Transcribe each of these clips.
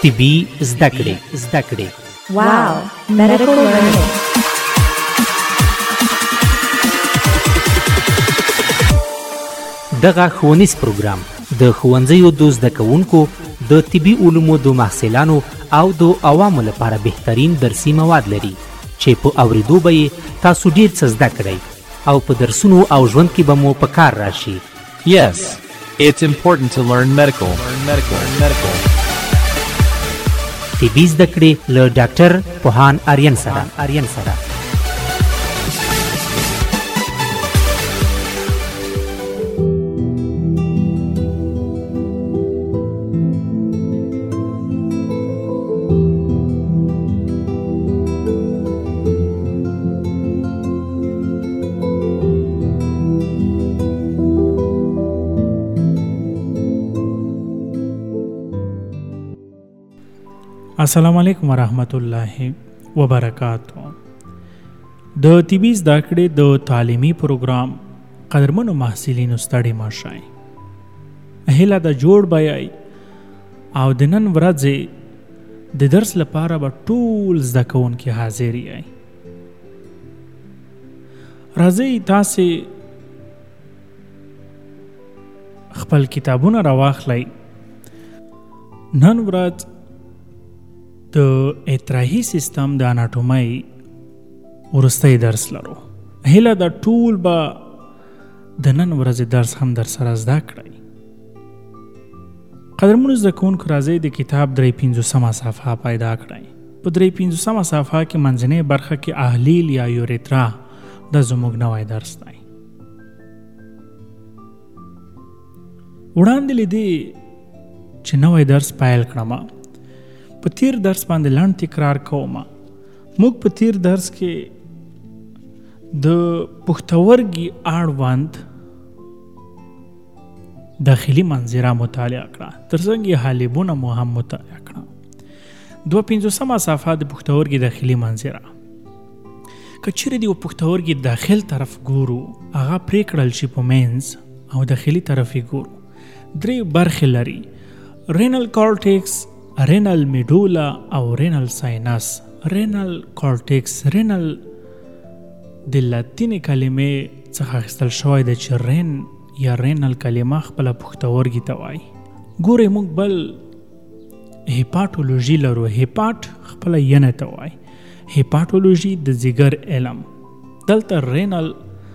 طبي زده کړې. Wow, medical learning. دغه ښوونیز پروګرام د ښوونځیو د زده کوونکو د طبي علومو د محصلانو او د عوامو لپاره بهترین درسي مواد لري چې په اوریدو به یې تاسو ډیر څه زده کړئ او په درسونو او ژوند کې به مو په کار راشي. Yes, it's important to learn medical. طبي زده کړې له ډاکټر پوهان آریان سره. السلام علیکم ورحمت الله وبرکاتہ. د طبي زده کړې د تعلیمي پروګرام قدرمنو محصلینو ستړي ماشئ. هیله د جوړ بیاي او د نن ورځې د درس لپاره به ټول زده کوونکي حاضر یې. راځئ تاسې خپل کتابونه راواخلئ. نن ورځ د اطراحي سیستم د اناټومي ورستی درس لرو. هیله د ټول به د نن ورځې درس هم در سره زده کړئ. قدرمنو زده کوونکو راځئ د کتاب 53 صفحه پیدا کړئ. په 53 صفحه کې منځنۍ برخه کې اهلیل یا یوریترا د زموږ نوی درس دی. وړاندې لیدې چې نوی درس پیل کړم. په تیر درس باندې لاند تکرار کوم. موږ په تیر درس کې د پښتورګي اړوند داخلي منظره مطالعه کړه. ترڅنګ یې حالبونه مو هم مطالعه کړه. 52 صفحه د پښتورګي داخلي منظره. که چیرې د پښتورګي داخل طرف ګورو هغه پرې کړل شي په مینز او داخلي طرف یې ګورو. 3 برخې لري: رینل کارټیکس، رینل میډولا او رینل ساینس. رینل کارټیکس، رینل د لاتینی کلمې څخه اخیستل شوی دی چې رین یا رینل کلمه خپله پښتورګي ته وایي. ګورئ موږ بل هیپاټولوژي لرو. هیپاټ خپله ینه ته وایي. هیپاټولوژي د ځیګر علم. دلته رینل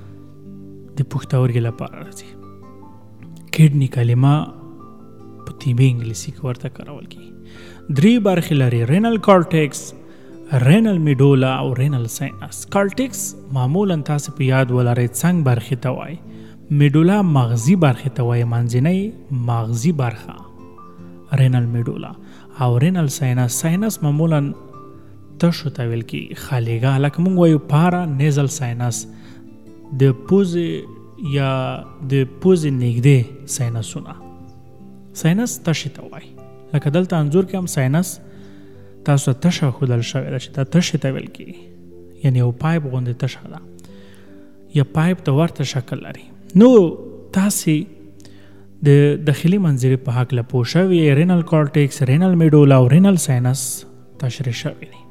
د پښتورګي لپاره راځي. کډنی کلمه په طبي انګلیسي کې ورته کارول کیږي. 3 برخې لري: رینل کارټیکس، رینل میډولا او رینل ساینس. کارټیکس معمولا تاسو په یاد ولرئ څنګه برخې ته وایي. میډولا مغزي برخې ته وایي، منځنۍ مغزي برخه رینل میډولا. او رینل ساینس، ساینس معمولا تشو ته ویل کیږي، خالیګه. لکه موږ وایو پارا نیزل ساینس، د پوزې یا د پوزې نږدې ساینسونه. ساینس تشې ته وایي. لکه دلته انځور کې هم ساینس تاسو ته تشه ښودل شوې ده چې دا تشې ته ویل کېږي، یعنې یو پایپ غوندې تشه ده یا پایپ ته ورته شکل لري. نو تاسې د داخلي منظرې په هکله پوه شوي. رینل کارټیکس، رینل میډولا او رینل ساینس تشریح شوي دي.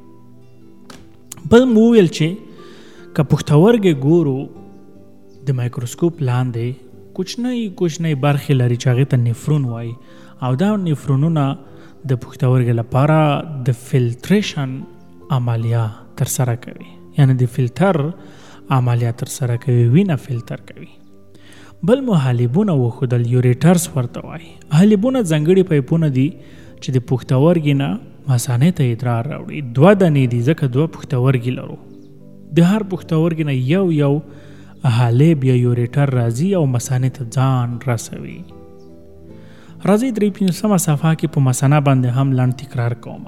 بل مو وویل چې که پښتورګي ګورو د مایکروسکوپ لاندې کوچنۍ برخې لري چې هغې ته نفرون وایي. او دا نفرونونه د پښتورګي لپاره د فلټریشن عملیه ترسره کوي، یعنی د فلټر عملیه ترسره کوي، وینه فلټر کوي. بل مو حالبونه وښودل، یوریټرز ورته وایي. حالبونه ځانګړي پایپونه دي چې د پښتورګي نه مثانې ته ادرار راوړي. 2 دانې دي ځکه 2 پښتورګي لرو. د هر پښتورګي نه یو حالب یا یوریټر راځي او مثانې ته ځان رسوي. راځئ 53 صفحه کې په مثانه باندې هم لاند تکرار کوم.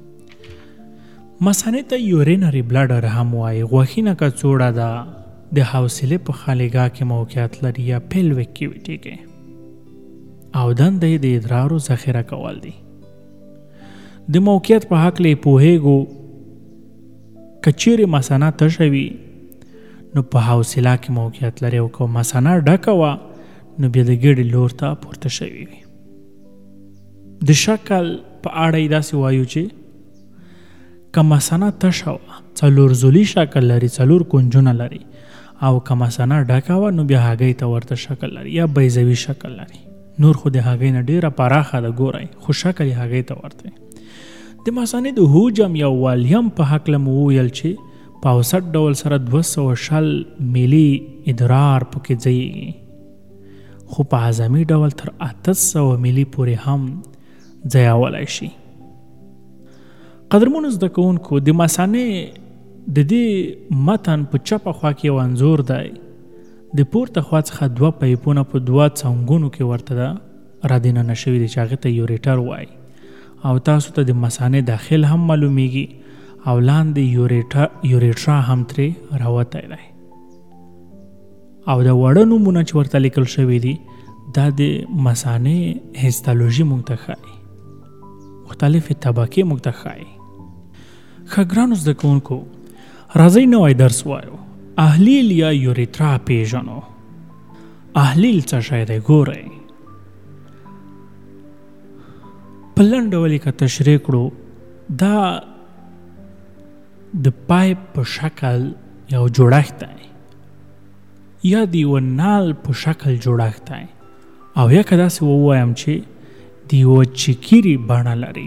مثانې ته یورینري بلډر هم وایي. غوښینه کڅوړه ده، د حوصلې په خالیګاه کې موقعیت لري یا پیلویک کیویټي کې، او دنده یې د ادرارو ذخیره کول دي. د موقعیت په هکله یې پوهیږو. که چیرې مثانه تشه وي نو په حوصله کې موقعیت لري، او که مثانه ډکه وه نو بیا د ګېډې لور ته پورته شوي وي. د شکل په اړه یې داسې وایو چې که مثانه تشه وه 4 زولي شکل لري 4 کنجونه لري او که مثانه ډکه وه نو بیا هګۍ ته ورته شکل لري یا بیضوي شکل لري. نور خو د هګۍ نه ډېره پراخه ده ګورئ خو شکل یې هګۍ ته ورته. د مثانې د حجم یا والیم په هکله مو وویل چې په اوسط ډول سره 260 ملي ادرار پکې ځایږي خو په هضمي ډول تر 800 ملي پورې هم ځایولی شي. قدرمنو زده کوونکو د مثانې د دې متن په چپه خوا کې یو انځور دی. د پورته خوا څخه 2 پیپونه په 2 څنګونو کې ورته را دننه شوي دي چې هغې ته یوریټر وایي او تاسو ته د مثانې داخل هم معلومیږي او لاندې یوریټرا هم ترې راوتی دی او د وړه نومونه چې ورته لیکل شوي دي دا د مثانې هیستالوژي موږ ته ښایي مختلفې طبقې موږ ته ښایي. ښه ګرانو زده کوونکو راځئ نوی درس وایو. احلیل یا یوریترا پیژنو. احلیل څه شی دی ګورئ. په لنډ ډول یې که تشریح کړو دا د پایپ په شکل یو جوړښت دی یا د یوه نال په شکل جوړښت دی او یا که داسې ووایم چې د یوه چکیري بڼه لري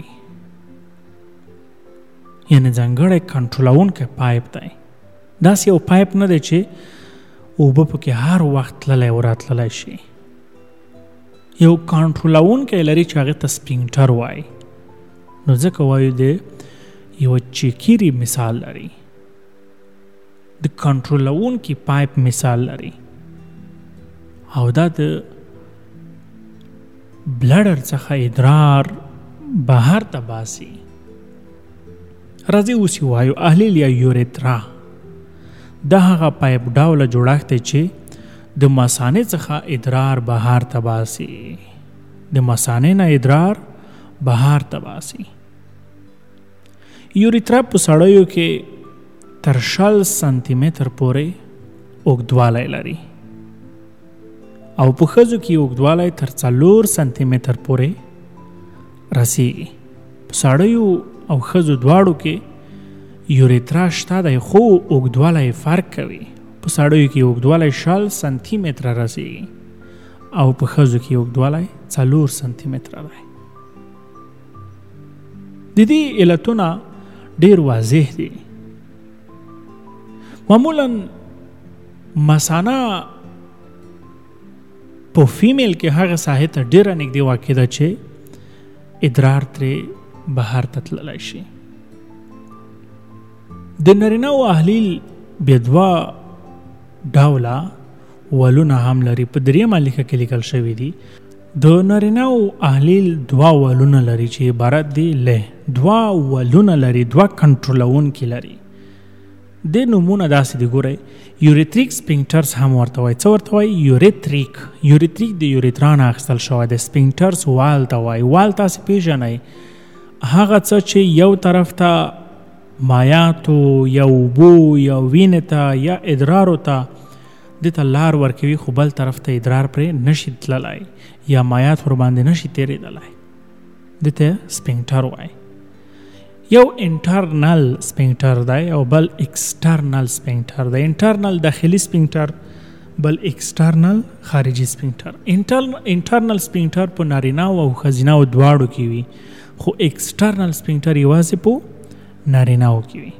یعنې ځانګړی کنټرولونکی پایپ دی. داسې یو پایپ نه دی چې اوبه پکې هر وخت تللی او راتللی شي. یو کنټرولونکی لري چې هغې ته سپینکټر وایي نو ځکه وایو د یوه چکیري مثال لري د کنټرولونکی پایپ مثال لري او دا د بلډر څخه ادرار بهر ته باسي. راځئ اوس یې وایو احلیل یا یوریترا دا هغه پایپ ډوله جوړښت دی چې د مثانې څخه ادرار بهر ته باسي. د مثانې نه ادرار بهر ته باسي. یوریترا په سړیو کې تر 60 سانتي متر پورې اوږدوالی لري او په ښځو کې اوږدوالی تر 4 سانتي متر پورې رسیږي. په سړیو او ښځو دواړو کې یوریترا شته دی خو اوږدوالی فرق کوي. په سړیو کې اوږدوالی 60 سانتي متره رسیږي او په ښځو کې اوږدوالی 4 سانتي متره دی. د دې علتونه ډیر واضح دي. معمولا مثانه په فیمیل کې هغه ساحې ته ډیره نږدې واقع ده چې ادرار ترې بهر ته تللی شي. د نارینه و احلیل بیا 2 ډوله ولونه هم لري. په 3مه لیکه کې لیکل شوي دي د نارینه و احلیل 2 ولونه لري چې عبارت دي له 2 ولونه لري 2 کنټرولونکي لري. د نومونه داسې دي ګورئ یوریتریک سپینکټرز هم ورته وایي. څه ورته وایي؟ یوریتریک د یوریترا نه اخیستل شوی دی. سپینکټرز وال ته وایي. وال تاسې پیژنئ هغه څه چې یو طرف ته مایاتو یا اوبو یا وینې ته یا ادرارو ته دې ته لار ورکوي خو بل طرف ته ادرار پرې نشي تللی یا مایات ورباندې نشي تېرېدلی. دې ته سپینکټر وایي. یو انټرنل سپینکټر دی او بل ایکسټرنل سپینکټر دی. انټرنل داخلي سپینکټر بل ایکسټرنل خارجي سپینکټر. انټرنل سپینکټر په نارینه او ښځینه دواړو کې وي خو ایکسټرنل سپینکټر یوازې په نارینه کې وي.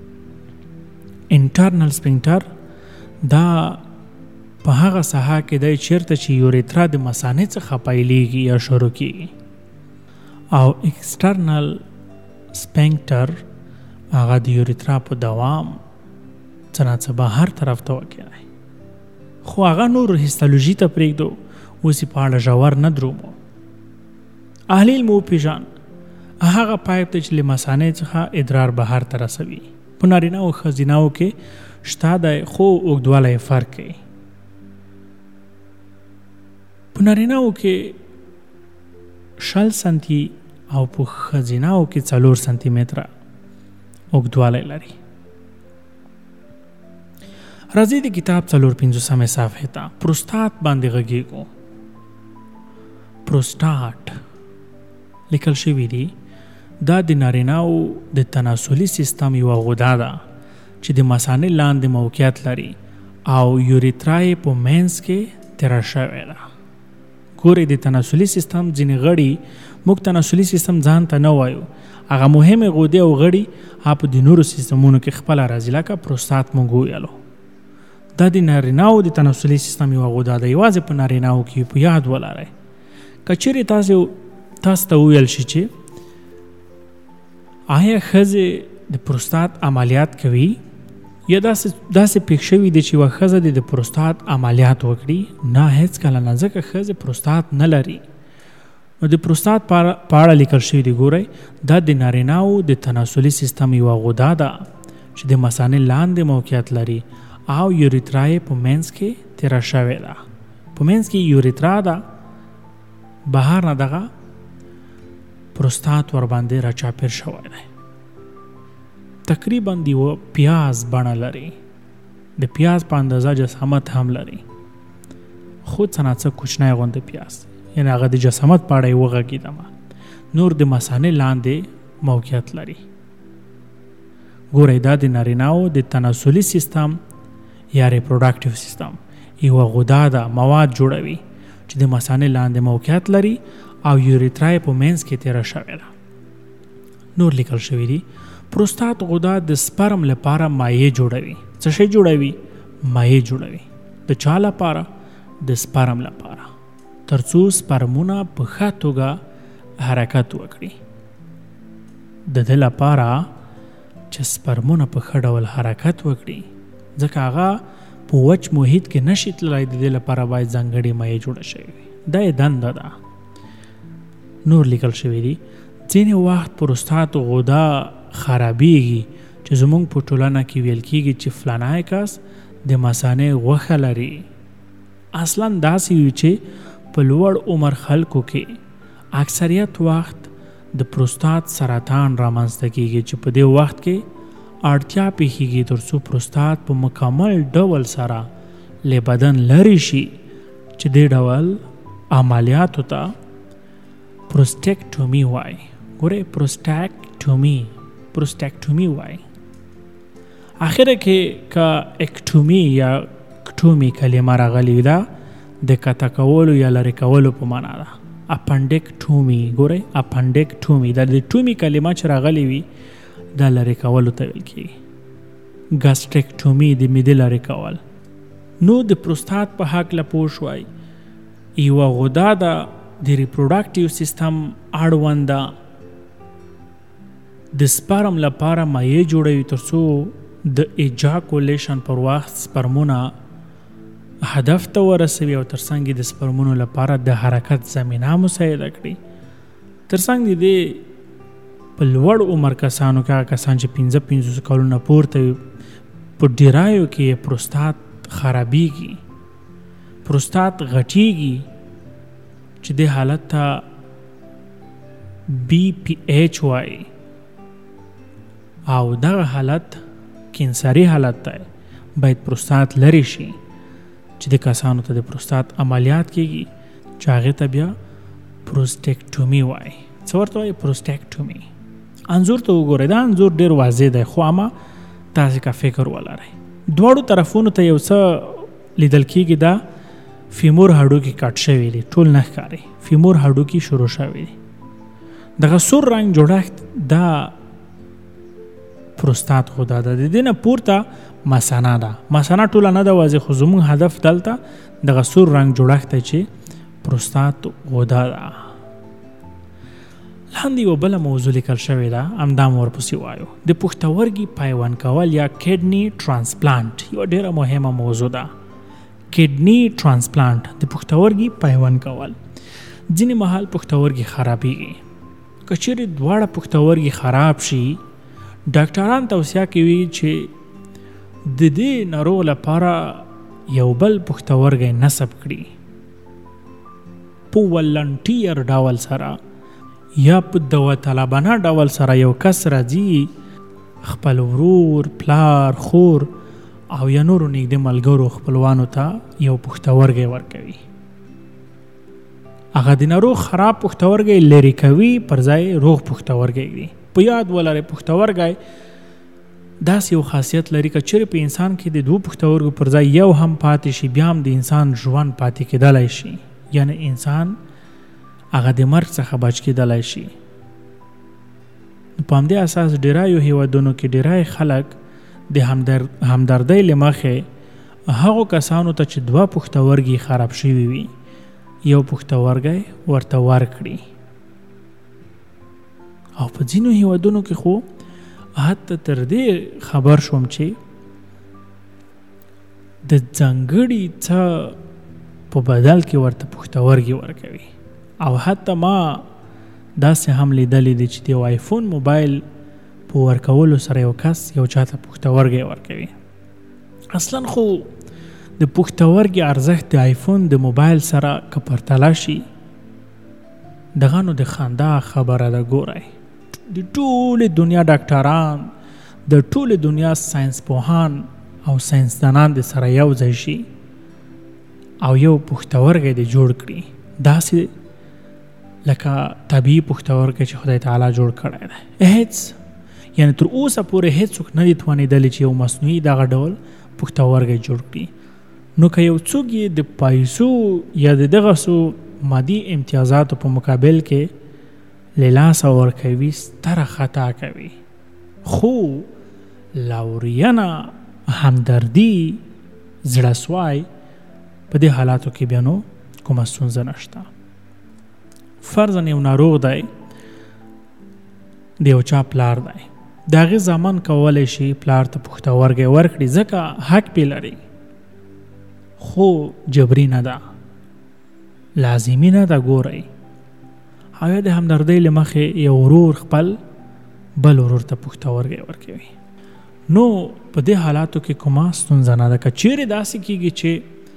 انټرنل سپینکټر دا په هغه ساحه کې دی چیرته چې یوریترا د مثانې څخه پیلېږي یا شروع کېږي او ایکسټرنل سپینکټر هغه د یوریترا په دوام څه نه څه بهر طرف ته واقع دی. خو هغه نور هیستالوژي ته پرېږدو اوس یې په اړه ژور نه درومو. احلیل مو وپېژان هغه پایپ دی چې له مثانې څخه ادرار بهر ته رسوي. په نارینه او ښځینه‌و کې شته دی خو اوږدوالی فرق کوي. په نارینه‌و کې 60 سانتي او په ښځینه‌و کې 4 سانتي متره اوږدوالی لري. راځئ د کتاب 450 صفحې ته پروستات باندې غږیږو. پروستات لیکل شوي دي دا د نارینه‌و د تناسلي سیستم یوه غده ده چې د مثانې لاندې موقعیت لري او یوریترا یې په منځ کې تیره شوې ده. ګورئ د تناسلي سیستم ځینې غړي موږ تناسلي سیستم ځان ته نه وایو، هغه مهمې غدې او غړي په د نورو سیستمونو کې خپله راځي، لکه پروستات موږ ویلو. دا د نارینه‌و د تناسلي سیستم یوه غده ده، یوازې په نارینه‌و کې په یاد ولرئ. که چیرې تاسو ته وویل شي چې آیا ښځې د پروستات عملیات کوي یا داسې پېښ شوي دي چې یوه ښځه د پروستات عملیات وکړي؟ نه، هېڅکله نه، ځکه ښځې پروستات نه لري. نو د پروستات په اړه لیکل شوي دي. ګورئ، دا د نارینه‌و د تناسلي سیستم یوه غده ده چې د مثانې لاندې موقعیت لري او یوریترا یې په منځ کې تیره شوې ده. په منځ کې یوریترا ده، بهر نه دغه پروستات ورباندې راچاپېر شوی دی. تقریبا د یوه پیاز بڼه لري، د پیاز په اندازه جسامت هم لري، خو څه نه څه کوچنی غوندې پیاز، یعنې هغه د جسامت په اړه یې وغږېدم. نور د مثانې لاندې موقعیت لري. ګورئ، دا د نارینه‌و د تناسلي سیستم یا ریپروډکټیو سیستم یوه غده ده، مواد جوړوي چې د مثانې لاندې موقعیت لري او یوریترا یې په منځ کې تیره شوې ده. نور لیکل شوي دي پروستات غده د سپرم لپاره مایع جوړوي. څه شی جوړوي؟ مایع جوړوي. د چا لپاره؟ د سپرم لپاره، ترڅو سپرمونه په ښه توګه حرکت وکړي. د دې لپاره چې سپرمونه په ښه ډول حرکت وکړي، ځکه هغه په وچ محیط کې نشي تللی، د دې لپاره باید ځانګړې مایع جوړه شوې وي. دا یې دنده ده. نور لیکل شوي دي ځینې وخت پروستات غده خرابېږي چې زموږ په ټولنه کې ویل کېږي چې فلانی کس د مثانې غوښه لري. اصلا داسې وي چې په لوړ عمر خلکو کې اکثریت وخت د پروستات سرطان رامنځته کېږي چې په دې وخت کې اړتیا پیښیږي ترڅو پروستات په مکمل ډول سره له بدن لرې شي، چې دې ډول عملیاتو ته پروستیکټومي وایي. ګورئ، پروستیکټومي وایي. آخره کې که اکټومي یا کټومي کلمه راغلې ده د قطع کولو یا لرې کولو په معنا ده. اپنډیکټومي، ګورئ، اپنډیکټومي دا د ټومي کلمه چې راغلې وي دا لرې کولو ته ویل کېږي. ګاسټریکټومي د معدې لرې کول. نو د پروستات په هکله پوه شوئ، یوه غده ده د ریپروډکټیو سیستم اړونده د سپرم لپاره مایع جوړوي ترڅو د ایجاکولیشن پر وخت سپرمونه هدف ته ورسوي او ترڅنګ د سپرمونو لپاره د حرکت زمینه مساعده کړي. ترڅنګ دې په لوړ عمر کسانو کې هغه کسان چې 55 کلونه پورته په ډیرایو کې پروستات خرابېږي، پروستات غټېږي، چې د حالت ته BPH وایي او دغه حالت کینسري حالت دی. باید پروستات لرې شي چې د کسانو ته د پروستات عملیات کېږي چې هغې ته بیا پروستیکټومي وایي. څه ورته وایي؟ پروستیکټومي. انځور ته وګورئ، دا انځور ډېر واضح دی، خو اما تاسې که فکر ولرئ دواړو طرفونو ته یو څه لیدل کېږي. دا فیمور هډوکي کټ شوي دي، ټول نه ښکاري، فیمور هډوکي شروع شوي دي. دغه سور رنګ جوړښت دا پروستات غده ده. د دې نه پورته مثانه ده. مثانه ټوله نه ده واضح، خو زموږ هدف دلته دغه سور رنګ جوړښت دی چې پروستات غده ده. لاندې یوه بله موضوع لیکل شوې ده، همدا مو ورپسې وایو. د پښتورګي پیوند کول یا کډني ټرانسپلانټ یوه ډېره مهمه موضوع ده. کډني ټرانسپلانټ د پښتورګي پیوند کول. ځینې مهال پښتورګي خرابېږي. که چیرې دواړه پښتورګي خراب شي، ډاکټران توصیه کوي چې د دې ناروغ لپاره یو بل پښتورګی نصب کړي. په ولنټیر ډول سره یا په داوطلبانه ډول سره یو کس راځي، خپل ورور، پلار، خور او یا نورو نږدې ملګرو خپلوانو ته یو پښتورګی ورکوي. هغه د ناروغ خراب پښتورګی لرې کوي پر ځای روغ پښتورګی دی. په یاد ولرئ پښتورګی داسې یو خاصیت لري که چیرې په انسان کې د 2 پښتورګو پر ځای یو هم پاتې شي بیا هم د انسان ژوند پاتې کېدلی شي، یعنی انسان هغه د مرګ څخه بچ کېدلی شي. په همدې اساس ډیرایو هیوادونو کې ډیری خلک د همدردۍ له مخې هغو کسانو ته چې 2 پښتورګي خراب شوي وي یو پښتورګی ورته ورکړي. او په ځینو هیوادونو کې خو حتی تر دې خبر شوم چې د ځانګړي څه په بدل کې ورته پښتورګي ورکوي. او حتی ما داسې هم لیدلی دی چې د آیفون موبایل په ورکولو سره یو کس یو چاته پښتورګی ورکوي. اصلا خو د پښتورګي ارزښت د آیفون د موبایل سره که پرتله شي دغه نو د خندا خبره ده. ګورئ د ټولې دنیا ډاکټران د ټولې دنیا ساینس پوهان او ساینسدانان د سره یو ځای شي او یو پښتورګی د جوړ کړي داسې لکه طبیعي پښتورګی چې خدای تعالی جوړ کړی دی. هیڅ یعنی تر اوسه پورې هیڅوک نه دي توانېدلی چې یو مصنوعي دغه ډول پښتورګی جوړ کړي. نو که یو څوک یې د پیسو یا د دغه څو مادي امتیازاتو په مقابل کې له لاسه ورکوي ستره خطا کوي. خو لاورینه همدردي زړهسوی په دې حالاتو کې بیا نو کومه ستونزه نشته. فرضاً یو ناروغ دی د یو چا پلار دی د هغې زامن کولی شي پلار ته پښتورګی ورکړي ځکه حق پې لري، خو جبري نه ده، لازمي نه ده. ګورئ او د همدردۍ له مخې یو ورور خپل بل ورور ته پښتورګی ورکوي. نو په دې حالاتو کې کومه ستونزه نه ده. که چیرې داسې کېږي چې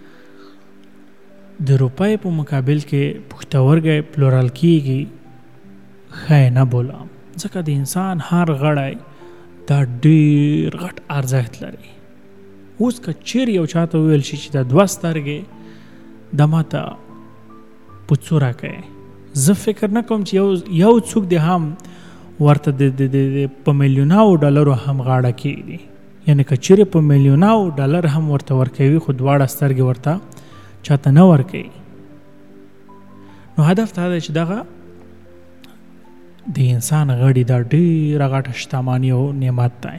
د روپۍ په مقابل کې پښتورګی پلورل کېږي ښه نه بولم، ځکه د انسان هر غړی دا ډېر غټ ارزښت لري. اوس که چیرې یو چاته وویل شي چې دا 2 سترګې دا ماته په څو راکوي، زه فکر نه کوم چې یو څوک دی هم ورته په میلیوناو ډالرو هم غاړه کېږي. یعنی که چیرې په میلیوناو ډالر هم ورته ورکوي خو 2 سترګې ورته چاته نه ورکوي. نو هدف دا دی چې دغه د انسان غړي دا ډېره غټه شتمني او نعمت دی.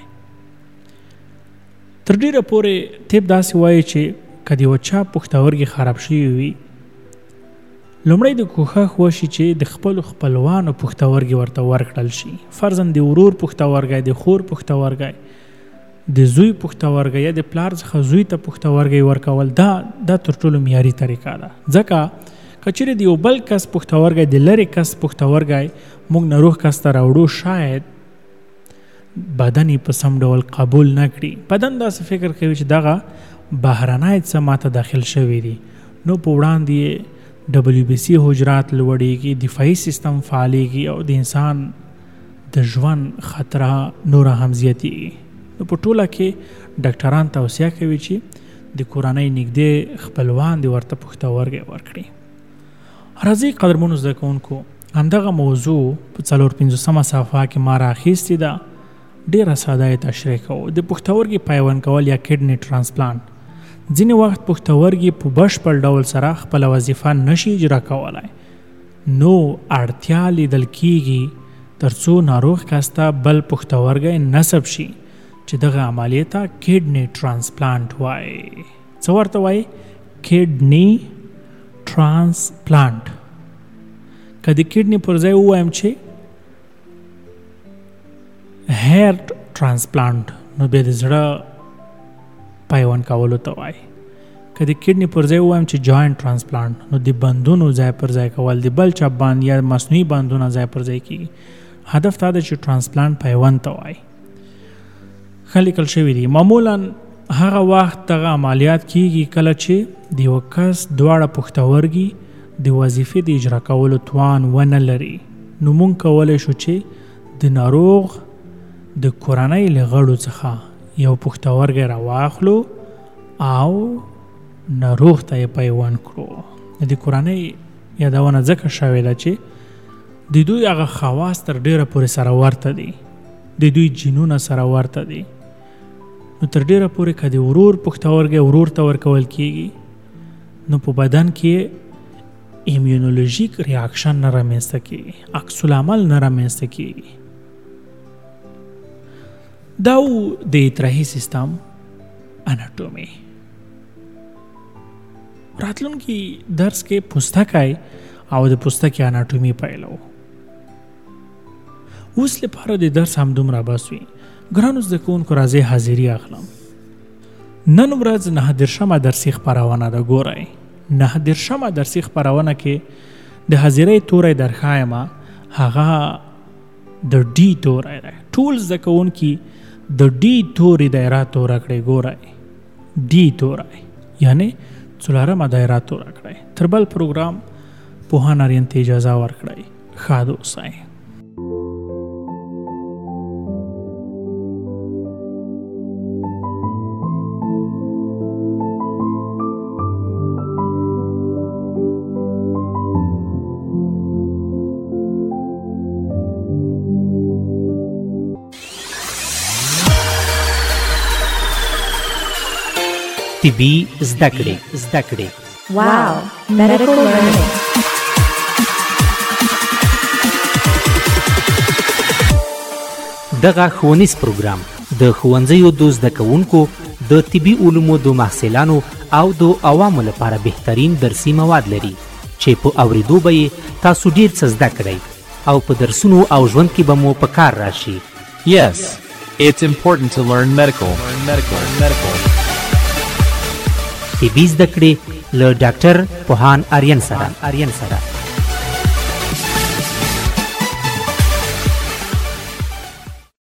تر ډېره پورې طب داسې وایي چې که د یو چا پښتورګي خراب شوي وي لومړی د کوښښ وشي چې د خپلو خپلوانو پښتورګي ورته ورکړل شي. فرضاً د ورور پښتورګی، د خور پښتورګی، د زوی پښتورګی یا د پلار څخه زوی ته پښتورګی ورکول دا تر ټولو معیاري طریقه ده. ځکه که چیرې د یو بل کس پښتورګی د لرې کس پښتورګی موږ ناروغ کس ته راوړو شاید بدن یې په سم ډول قبول نه کړي. بدن داسې فکر کوي چې دغه بهرنی څه ماته داخل شوي دي، نو په وړاندې یې WBC حجرات لوړېږي، دفاعي سیستم فعالېږي او د انسان د ژوند خطره نوره هم زیاتېږي. نو په ټوله کې ډاکټران توصیه کوي چې د کورنۍ نږدې خپلوان دې ورته پښتورګی ورکړي. راځئ قدرمنو زده کوونکو همدغه موضوع په 450 صفحه کې ما راخیستې ده، ډېره ساده یې تشریح کوو. د پښتورګي پیوند کول یا کډني ترانسپلانت ځینې وخت پښتورګي په بشپړ ډول سره خپله وظیفه نشي اجرا کولی، نو اړتیا لیدل کیږي تر څو ناروغ کس ته بل پښتورګی نصب شي چې دغه عملیې ته کډني ترانسپلانت وایي. څه ورته وایي؟ کډني ترانسپلانت. که د کډني پر ځای ووایم چې هیرټ ترانسپلانت نو بیا د زړه پیوند کولو ته وایي. که د کډني پر ځای ووایم چې جاینټ ترانسپلانت نو د بندونو ځای پر ځای کول، د بل چا بند یا مصنوعي بندونه ځای پر ځای کېږي. هدف دا ده چې ترانسپلانت پیوند ته وایي. ښه لیکل شوي دي. معمولا هغه وخت دغه عملیات کېږي کله چې د یو کس 2 پښتورګي د وظیفې د اجرا کولو توان ونه لري. نو مونږ کولی شو چې د ناروغ د کورنۍ له غړو څخه یو پښتورګی راواخلو او ناروغ ته یې پیوند کړو. د کورنۍ یادونه ځکه شوې ده چې د دوی هغه خواص تر ډیره پورې سره ورته دي، د دوی جینونه سره ورته دي. نو تر ډیره پورې که د ورور پښتورګی ورور ته ورکول کیږي نو په بدن کې ایمیونولوژیک ریاکشن نه رامنځته کیږي، عکس العمل نه رامنځته کیږي. دا د اطراحي سیستم اناټومي. راتلونکي درس کې پوستکی او د پوستکي اناټومي پیلو. اوس لپاره د درس همدومره بس وي. ګرانو زده کوونکو راځئ حاضري اخلم. نن ورځ 9 درسي خپرونه ده. ګورئ 9 درسي خپرونه کې د حاضرۍ توری درښایم، هغه د ډي توری دی. ټول زده کوونکي د ډي توري دایره توره کړئ. ګورئ ډي توری یعنی 4مه دایره توره کړئ. تر بل پروګرام پوهان آرین ته اجازه ورکړئ. ښاد اوسئ. طبي زده کړې. Wow, medical learning. دغه ښوونیز پروګرام د ښوونځیو د زده کوونکو د طبي علومو د محصلانو او د عوامو لپاره بهترین درسي مواد لري چې په اوریدو به یې تاسو ډیر څه زده کړئ او په درسونو او ژوند کې به مو په کار راشي. Yes, it's important to learn medical. طبي زده کړې له ډاکټر پوهان آرین سره.